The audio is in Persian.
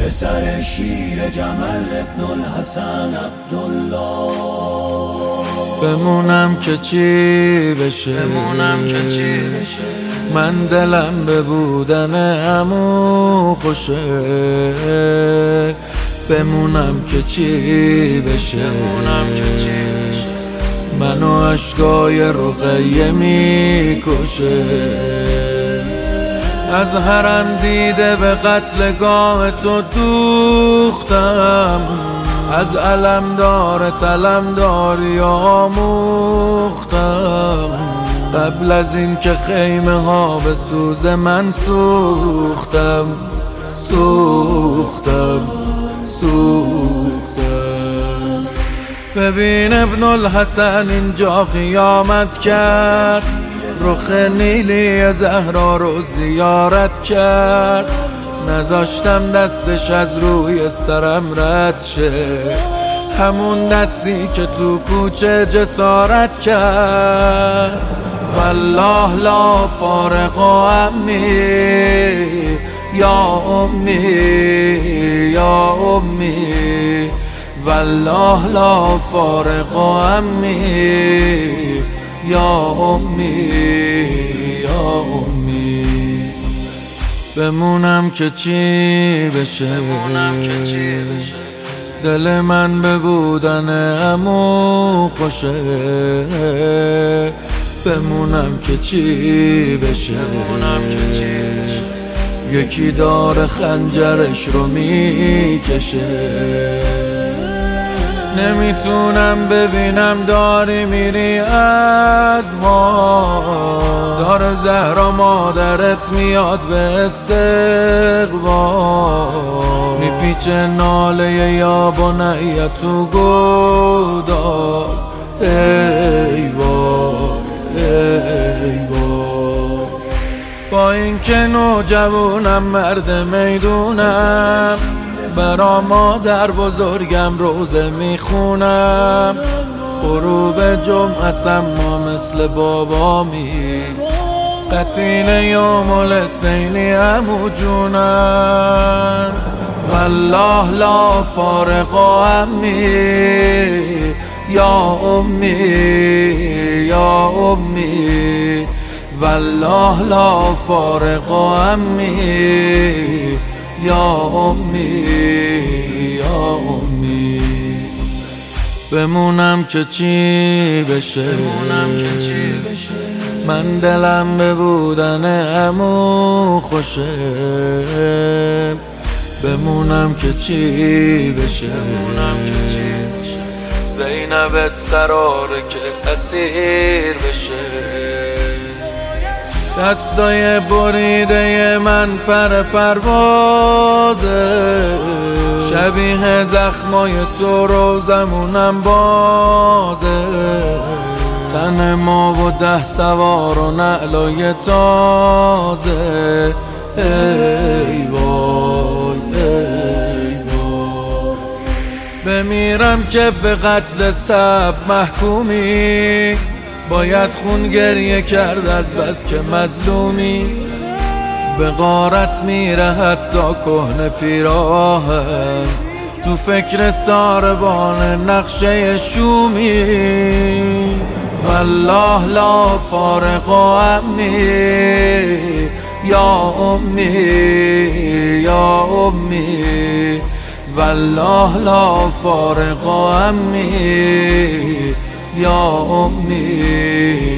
پسر شیر جمل ابن الحسن عبدالله. بمونم که چی بشه، من دلم به بودن عمو خوشه. بمونم که چی بشه، منو اشکای رقیه میکشه. از حرم دیده به قتلگاه تو دوختم، از علمدار طلمداری آموختم. قبل از این که خیمه ها به سوز من سوختم. ببین ابن الحسن اینجا قیامت کرد، رخ نیلی زهرا رو زیارت کرد. نذاشتم دستش از روی سرم رد شه، همون دستی که تو کوچه جسارت کرد. والله لا فارق عمی یا امی یا امی، والله لا فارق عمی یا امی یا امی. بمونم که چی بشه، دل من به بودن عمو خوشه. بمونم که چی بشه، یکی داره خنجرش رو میکشه. نمیتونم ببینم داری میری از ما، داره زهرا مادرت میاد به استقبال. میپیچه ناله یا بنیه تو گودال. ای وای ای وای، با این که نوجوانم مرد میدونم، برا مادر بزرگم روزه میخونم. غروب جمعه سما مثل بابامی، قتیل یوم الاثنینی عمو جونم. والله لا فارق عمی یا امی یا امی، والله لا فارق عمی یا امی یا امی. بمونم که چی بشه، من دلم به بودن عمو خوشه. بمونم که چی بشه، زینبت قراره که اسیر بشه. دستای بریده من پر پروازه، شبیه زخمای تو روزمونم بازه. تن ما و 10 سوار و نعلای تازه. ای وای ای وای، بمیرم که به قتل سب محکومی، باید خون گریه کرد از بس که مظلومی. به غارت میره حتی کهنه پیراهن، تو فکر ساربان نقشه شومی. والله لا فارق عمی یا امی یا امی، والله لا فارق عمی یا امی